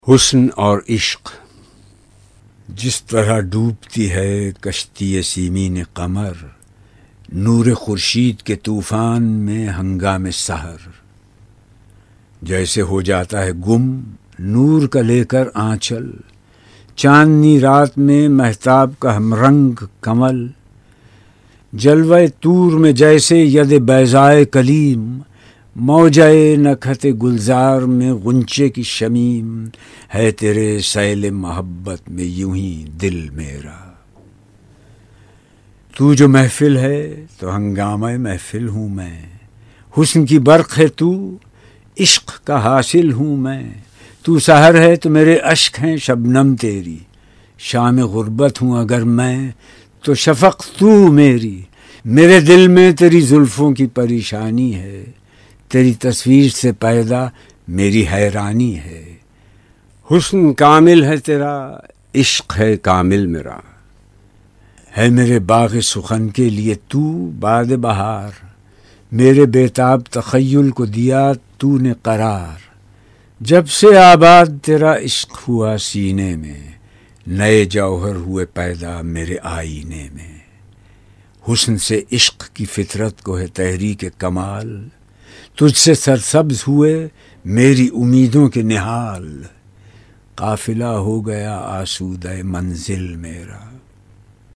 حسن اور عشق جس طرح ڈوبتی ہے کشتی سیمین قمر نور خورشید کے طوفان میں ہنگام سحر، جیسے ہو جاتا ہے گم نور کا لے کر آنچل چاندنی رات میں مہتاب کا ہمرنگ کمل، جلوہ طور میں جیسے ید بیضائے کلیم موجۂ نکہت گلزار میں غنچے کی شمیم ہے تیرے سیل محبت میں یوں ہی دل میرا۔ تو جو محفل ہے تو ہنگامہ محفل ہوں میں، حسن کی برق ہے تو عشق کا حاصل ہوں میں، تو سحر ہے تو میرے اشک ہیں شبنم تیری، شام غربت ہوں اگر میں تو شفق تو میری، میرے دل میں تیری زلفوں کی پریشانی ہے، تیری تصویر سے پیدا میری حیرانی ہے۔ حسن کامل ہے تیرا، عشق ہے کامل میرا، ہے میرے باغ سخن کے لیے تو باد بہار، میرے بیتاب تخیل کو دیا تو نے قرار، جب سے آباد تیرا عشق ہوا سینے میں نئے جوہر ہوئے پیدا میرے آئینے میں، حسن سے عشق کی فطرت کو ہے تحریک کمال، تجھ سے سرسبز ہوئے میری امیدوں کے نہال، قافلہ ہو گیا آسودہ منزل میرا۔